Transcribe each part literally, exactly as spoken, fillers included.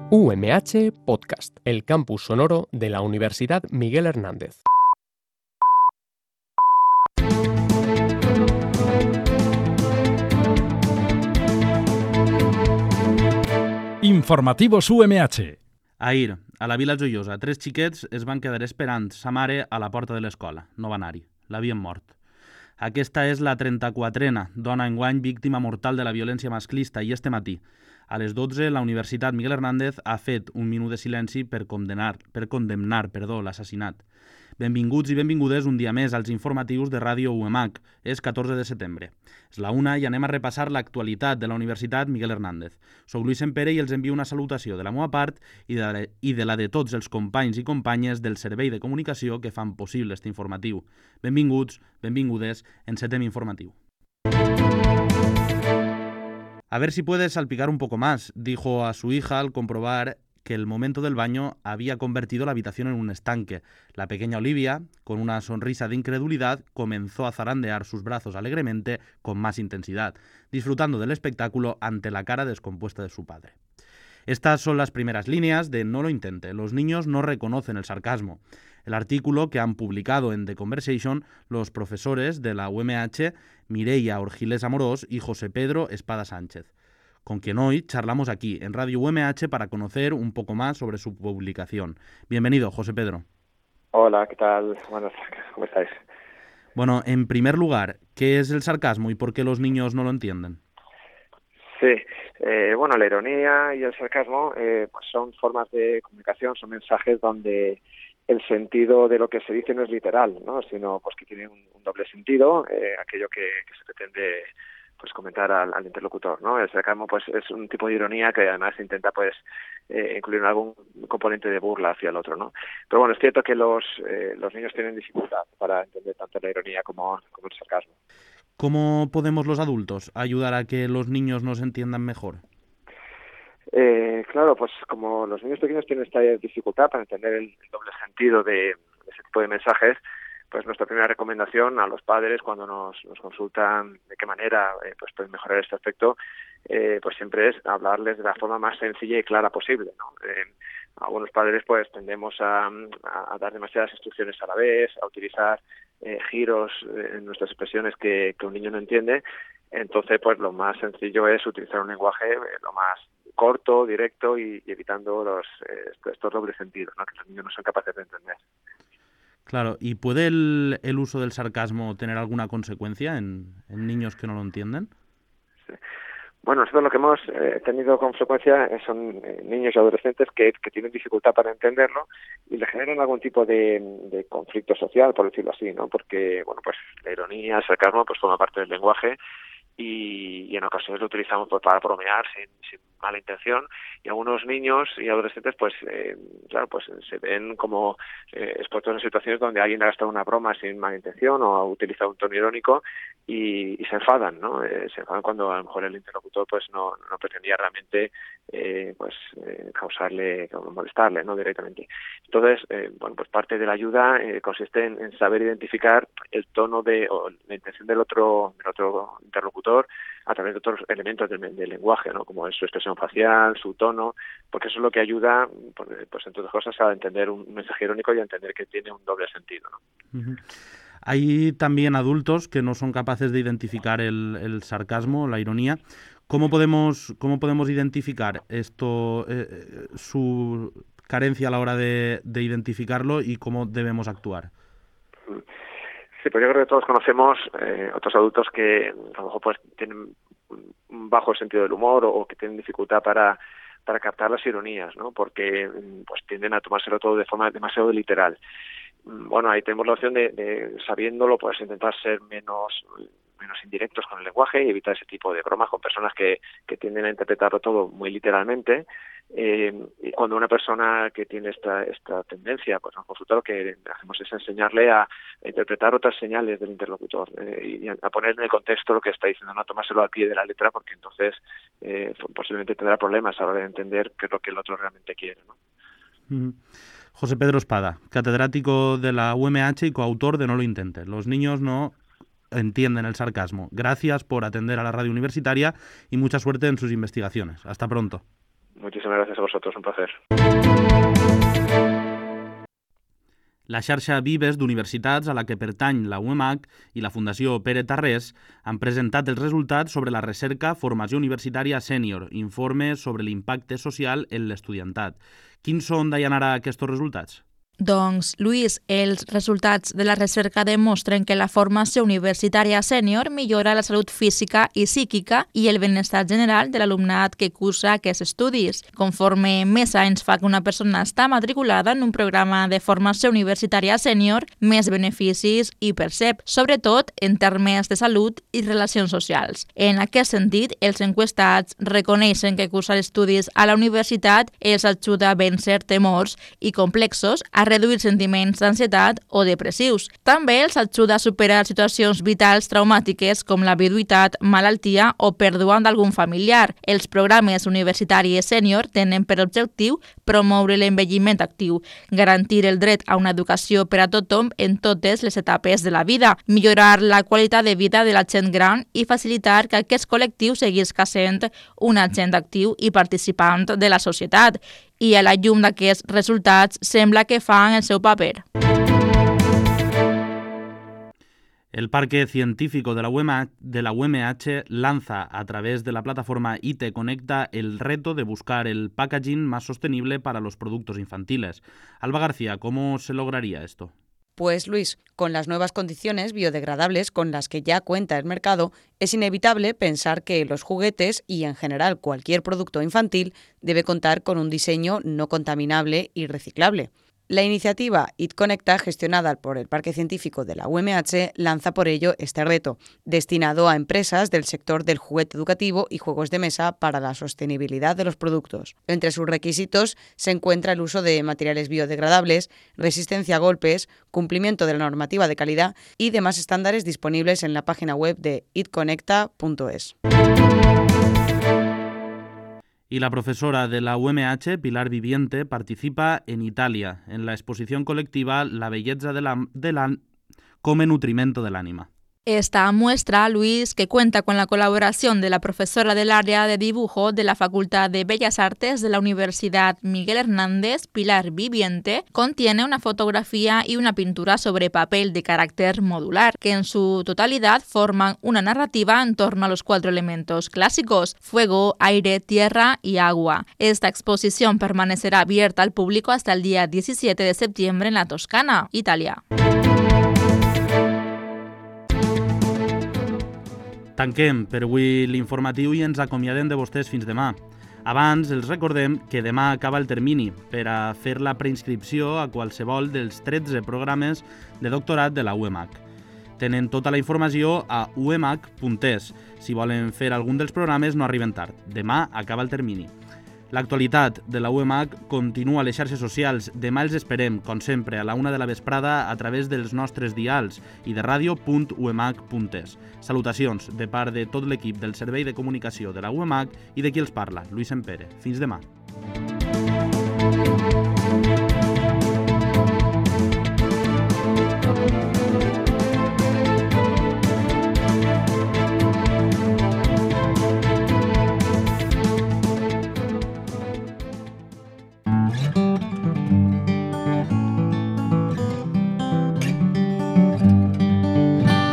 U M H Podcast, el campus sonoro de la Universidad Miguel Hernández. Informativos U M H. Ahir, a la Vila Joiosa, tres xiquets es van quedar esperant sa mare a la porta de l'escola. No va anar-hi. L'havien mort. Aquesta és la trenta-quatrena dona enguany víctima mortal de la violència masclista i este matí, a les dotze, la Universitat Miguel Hernández ha fet un minut de silenci per condemnar, per condemnar perdó, l'assassinat. Benvinguts i benvingudes un dia més als informatius de Ràdio U M H. És catorze de setembre. És la una i anem a repassar l'actualitat de la Universitat Miguel Hernández. Soc Luis Sempere i els envio una salutació de la meva part i de, la, i de la de tots els companys i companyes del Servei de Comunicació que fan possible este informatiu. Benvinguts, benvingudes, encetem informatiu. A ver si puedes salpicar un poco más, dijo a su hija al comprobar que el momento del baño había convertido la habitación en un estanque. La pequeña Olivia, con una sonrisa de incredulidad, comenzó a zarandear sus brazos alegremente con más intensidad, disfrutando del espectáculo ante la cara descompuesta de su padre. Estas son las primeras líneas de No lo intente. Los niños no reconocen el sarcasmo. El artículo que han publicado en The Conversation los profesores de la U M H, Mireia Orgiles Amorós y José Pedro Espada Sánchez, con quien hoy charlamos aquí en Radio U M H para conocer un poco más sobre su publicación. Bienvenido, José Pedro. Hola, ¿qué tal? Bueno, ¿cómo estáis? Bueno, en primer lugar, ¿qué es el sarcasmo y por qué los niños no lo entienden? Sí, eh, bueno, la ironía y el sarcasmo eh, pues son formas de comunicación, son mensajes donde el sentido de lo que se dice no es literal, ¿no? Sino pues que tiene un, un doble sentido, eh, aquello que, que se pretende pues comentar al, al interlocutor, ¿no? El sarcasmo pues es un tipo de ironía que además intenta pues eh, incluir algún componente de burla hacia el otro, ¿no? Pero bueno, es cierto que los eh, los niños tienen dificultad para entender tanto la ironía como, como el sarcasmo. ¿Cómo podemos los adultos ayudar a que los niños nos entiendan mejor? Eh, claro, pues como los niños pequeños tienen esta dificultad para entender el, el doble sentido de, de ese tipo de mensajes, pues nuestra primera recomendación a los padres cuando nos, nos consultan de qué manera eh, pues pueden mejorar este aspecto, eh, pues siempre es hablarles de la forma más sencilla y clara posible, ¿no? Eh, algunos padres pues tendemos a, a, a dar demasiadas instrucciones a la vez, a utilizar eh, giros en nuestras expresiones que, que un niño no entiende. Entonces pues lo más sencillo es utilizar un lenguaje eh, lo más corto, directo y, y evitando los eh, estos dobles sentidos, ¿no? Que los niños no son capaces de entender. Claro, ¿y puede el, el uso del sarcasmo tener alguna consecuencia en, en niños que no lo entienden? Sí. Bueno, nosotros lo que hemos eh, tenido con frecuencia son eh, niños y adolescentes que, que tienen dificultad para entenderlo y le generan algún tipo de, de conflicto social, por decirlo así, ¿no? Porque, bueno, pues la ironía, el sarcasmo, pues forma parte del lenguaje y, y en ocasiones lo utilizamos pues, para bromear sin, sin mala intención, y algunos niños y adolescentes pues eh, claro pues se ven como eh, expuestos en situaciones donde alguien ha gastado una broma sin mala intención o ha utilizado un tono irónico y, y se enfadan, ¿no? Eh, se enfadan cuando a lo mejor el interlocutor pues no, no pretendía realmente eh, pues eh, causarle, molestarle, ¿no? Directamente. Entonces, eh, bueno, pues parte de la ayuda eh, consiste en, en saber identificar el tono de o la intención del otro del otro interlocutor a través de otros elementos del, del lenguaje, ¿no? Como es su expresión facial, su tono, porque eso es lo que ayuda, pues entre otras cosas, a entender un mensaje irónico y a entender que tiene un doble sentido, ¿no? Uh-huh. Hay también adultos que no son capaces de identificar el, el sarcasmo, la ironía. ¿Cómo podemos, cómo podemos identificar esto, eh, su carencia a la hora de, de identificarlo y cómo debemos actuar? Sí, pues yo creo que todos conocemos eh, otros adultos que a lo mejor pues tienen un bajo sentido del humor o, o que tienen dificultad para para captar las ironías, ¿no? Porque pues tienden a tomárselo todo de forma demasiado literal. Bueno, ahí tenemos la opción de, de sabiéndolo, pues intentar ser menos menos indirectos con el lenguaje y evitar ese tipo de bromas con personas que, que tienden a interpretarlo todo muy literalmente. Eh, y cuando una persona que tiene esta esta tendencia, pues nos consulta, lo que hacemos es enseñarle a, a interpretar otras señales del interlocutor eh, y a, a poner en el contexto lo que está diciendo, no a tomárselo al pie de la letra, porque entonces eh, posiblemente tendrá problemas a la hora de entender qué es lo que el otro realmente quiere, ¿no? Mm. José Pedro Espada, catedrático de la U M H y coautor de No lo intentes. Los niños no entienden el sarcasmo. Gracias por atender a la radio universitaria y mucha suerte en sus investigaciones. Hasta pronto. Muchísimas gracias a vosotros, un placer. La xarxa Vives d'universitats a la que pertany la U E M A C i la Fundació Pere Tarrés han presentat els resultats sobre la recerca Formació Universitària Sènior, informe sobre l'impacte social en l'estudiantat. Quins són, Dayanara, aquests resultats? Doncs, Lluís, els resultats de la recerca demostren que la formació universitària sènior millora la salut física i psíquica i el benestar general de l'alumnat que cursa aquests estudis. Conforme més anys fa que una persona està matriculada en un programa de formació universitària sènior, més beneficis hi percep, sobretot en termes de salut i relacions socials. En aquest sentit, els enquestats reconeixen que cursar estudis a la universitat els ajuda a vèncer temors i complexos, a reduir sentiments d'ansietat o depressius. També els ajuda a superar situacions vitals traumàtiques com la viduïtat, malaltia o pèrdua d'algun familiar. Els programes universitaris sènior tenen per objectiu promoure l'envelliment actiu, garantir el dret a una educació per a tothom en totes les etapes de la vida, millorar la qualitat de vida de la gent gran i facilitar que aquest col·lectiu seguís sent un agent actiu i participant de la societat. I a la llum d'aquests resultats sembla que fan el seu paper. El Parque Científico de la U M H lanza a través de la plataforma I T Conecta el reto de buscar el packaging más sostenible para los productos infantiles. Alba García, ¿cómo se lograría esto? Pues Luis, con las nuevas condiciones biodegradables con las que ya cuenta el mercado, es inevitable pensar que los juguetes y en general cualquier producto infantil debe contar con un diseño no contaminable y reciclable. La iniciativa I T Conecta, gestionada por el Parque Científico de la U M H, lanza por ello este reto, destinado a empresas del sector del juguete educativo y juegos de mesa para la sostenibilidad de los productos. Entre sus requisitos se encuentra el uso de materiales biodegradables, resistencia a golpes, cumplimiento de la normativa de calidad y demás estándares disponibles en la página web de it conecta punto es. Y la profesora de la U M H, Pilar Viviente, participa en Italia, en la exposición colectiva La belleza de la, de la come nutrimento del ánima. Esta muestra, Luis, que cuenta con la colaboración de la profesora del área de dibujo de la Facultad de Bellas Artes de la Universidad Miguel Hernández, Pilar Viviente, contiene una fotografía y una pintura sobre papel de carácter modular, que en su totalidad forman una narrativa en torno a los cuatro elementos clásicos: fuego, aire, tierra y agua. Esta exposición permanecerá abierta al público hasta el día diecisiete de septiembre en la Toscana, Italia. Tanquem per avui l'informatiu i ens acomiadem de vostès fins demà. Abans, els recordem que demà acaba el termini per a fer la preinscripció a qualsevol dels tretze programes de doctorat de la U E M A C. Tenen tota la informació a u e m a c punt e s. Si volen fer algun dels programes, no arriben tard. Demà acaba el termini. L'actualitat de la U E M A C continua a les xarxes socials. Demà els esperem, com sempre, a la una de la vesprada a través dels nostres dials i de ràdio punt u e m a c punt e s. Salutacions de part de tot l'equip del Servei de Comunicació de la U E M A C i de qui els parla, Lluís Sempere. Fins demà.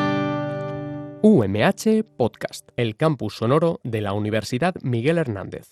U M H Podcast, el campus sonoro de la Universidad Miguel Hernández.